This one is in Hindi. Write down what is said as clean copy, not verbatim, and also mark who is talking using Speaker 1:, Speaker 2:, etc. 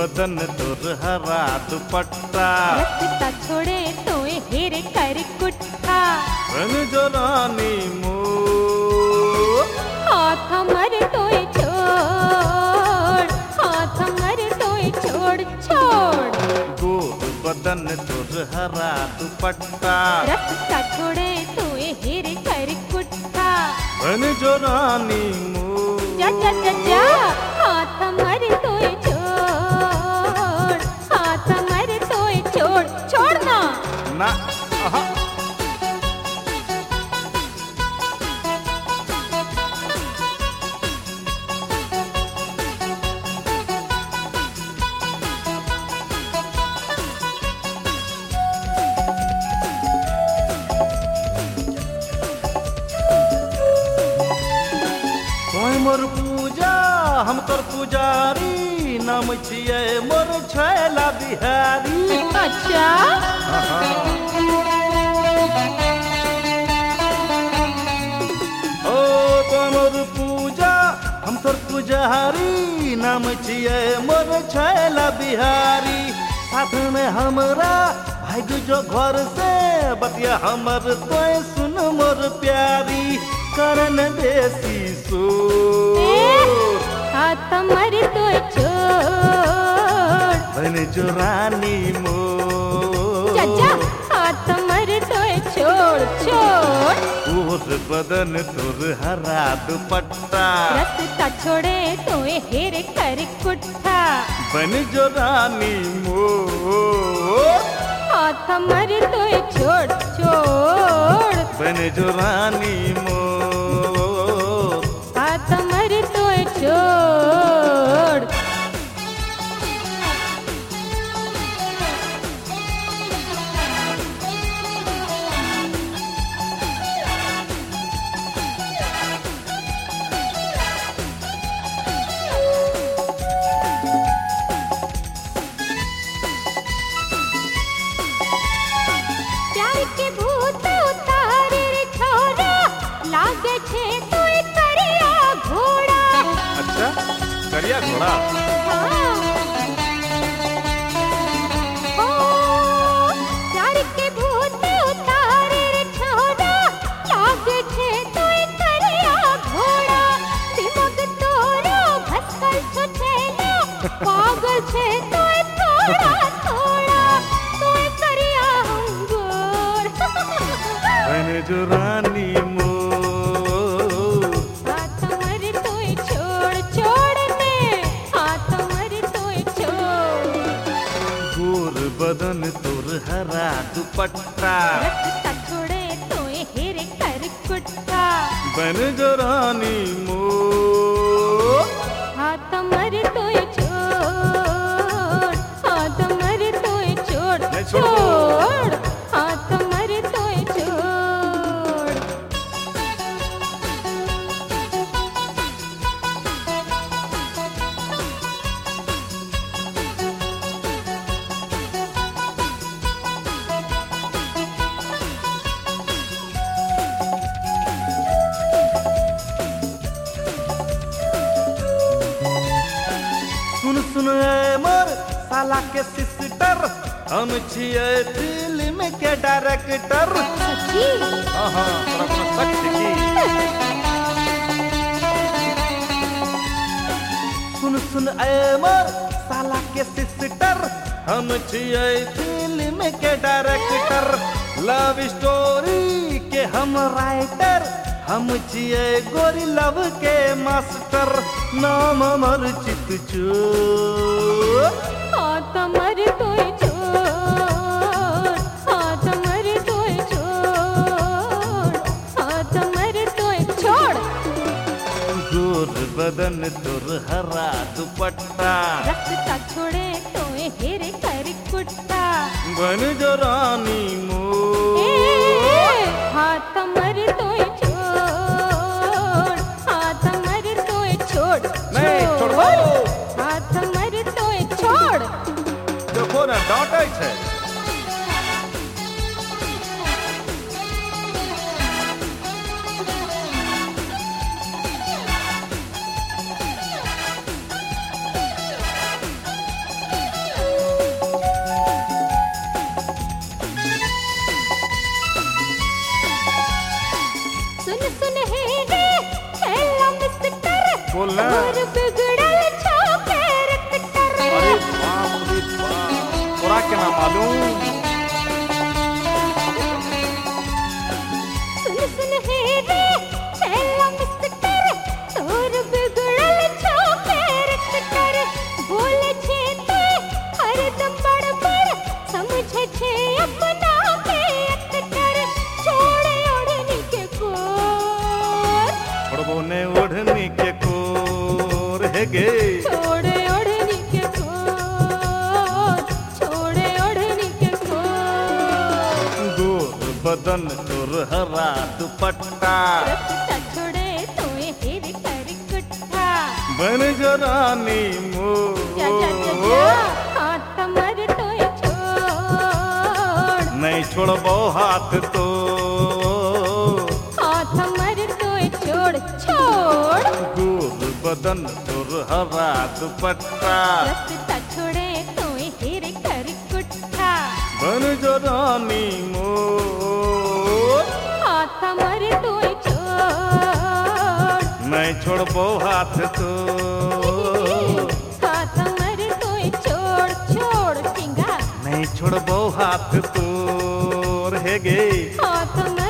Speaker 1: बदन तोर हरा दुपट्टा
Speaker 2: रास्ता छोड़े तोए हेरे कर कुट्ठा
Speaker 1: बन जो रानी मो
Speaker 2: हाथ हमर तोए छोड़ हाथ हमर तोए छोड़ छोड़
Speaker 1: गोर बदन तोर हरा दुपट्टा
Speaker 2: रास्ता छोड़े तोए हेरे कर कुट्ठा
Speaker 1: बन जो रानी मो
Speaker 2: जा जा जा जा हाथ हमर तोए छोड़ हाथ हमर तोए छोड़ छोड़ना
Speaker 1: ना आहा तोय मोर पूजा हम तोर पुजारी नाम छियै मोर छैला बिहारी
Speaker 2: अच्छा
Speaker 1: ओ तोय मोर पूजा हम तोर पुजारी नाम छियै मोर छैला बिहारी साथ में हमरा भाग जो घर से बतिया हमर तोय सुन मोर प्यारी करन देसी सो
Speaker 2: हाथ हमर तोए छोड़
Speaker 1: बन जो रानी मो
Speaker 2: जा जा हाथ हमर तोए छोड़ छोड़
Speaker 1: तोर बदन तोर हरा दुपट्टा
Speaker 2: रास्ता छोड़े तोए हेरे कर कुट्ठा
Speaker 1: बन जो रानी मो
Speaker 2: हाथ हमर तोए छोड़ छोड़
Speaker 1: बन जो रानी मो
Speaker 2: हाथ हमर तोए छोड़ प्यार के भूत उतारे रे छोरा लागे छे तोए करिया घोड़ा
Speaker 1: अच्छा करिया घोड़ा
Speaker 2: हाँ। ओ, प्यार के भूत उतारे रे छोरा लागे छे तोए करिया घोड़ा दिमाग तोरो भटकल छो छेला पागल छे तोए थोड़ा थोड़ा तोए करिया अंगूर
Speaker 1: बन जो रानी मो
Speaker 2: हाथ हमर तोए छोड़ छोड़ ने हाथ हमर तोए छोड़
Speaker 1: गोर बदन तोर हरा दुपट्टा
Speaker 2: रास्ता छोड़े तोए हेरे कर कुट्ठा
Speaker 1: बन जो रानी मो
Speaker 2: हाथ हमर तोए छोड़ हाथ हमर तोए छोड़
Speaker 1: नहीं, छोड़ दो।
Speaker 2: छोड़ हाथ हमर तोए छोड़
Speaker 1: सुन सुन ए मोर साला के सिस्टर हम छियै फिल्म के डायरेक्टर
Speaker 2: सच्ची
Speaker 1: हाँ हाँ तोरा अपना शक छै की सुन सुन ए मोर साला के सिस्टर हम छियै फिल्म के डायरेक्टर लव स्टोरी के हम राइटर हम छियै गोरी लव के मास्टर नाम हमर चितचोर
Speaker 2: हाथ हमर तोए छोड़ हाथ हमर तोए छोड़ हाथ हमर तोए छोड़
Speaker 1: गोर बदन तोर हरा दुपट्टा
Speaker 2: रास्ता छोड़े तोए हेरे कर कुट्ठा
Speaker 1: बन जो रानी मो
Speaker 2: हाथ हमर तोए छोड़ हाथ हमर तोए छोड़
Speaker 1: नहीं, छोड़ दो।
Speaker 2: हाथ हमर तोए छोड़
Speaker 1: देखो ना डांटे छै के ना मालूम।
Speaker 2: सुन सुन हे रे छैला मिस्टर तोर बिगड़ल छो कैरेक्टर बोले छे ते हरदम बड़बड़ समझे छे अपना के अटकर छोड़े ओढ़नी के कोर
Speaker 1: छोड़बो ने ओढ़नी के कोर हे गे
Speaker 2: छोड़े ओढ़नी के कोर छोड़े ओढ़नी के कोर
Speaker 1: गोर बदन तोर हरा दुपट्टा
Speaker 2: रस्ता छोड़े तोए हिर कर कुट्ठा
Speaker 1: बन जो रानी
Speaker 2: जा जा जा
Speaker 1: मोर
Speaker 2: जा हाथ मर तोए छोड़
Speaker 1: नहीं छोड़बो हाथ तो
Speaker 2: हाथ मर तोए छोड़ छोड़
Speaker 1: गोर बदन तोर हरा दुपट्टा
Speaker 2: रस्ता छोड़े तोए हिर कर कुट्ठा
Speaker 1: बन जो रानी मोर
Speaker 2: हाथ मर तोए छोड़
Speaker 1: नहीं छोड़बो हाथ तो
Speaker 2: हाथ मर तोए छोड़ छोड़ सिंगा
Speaker 1: नहीं छोड़बो हाथ तोर हे गे
Speaker 2: हाथ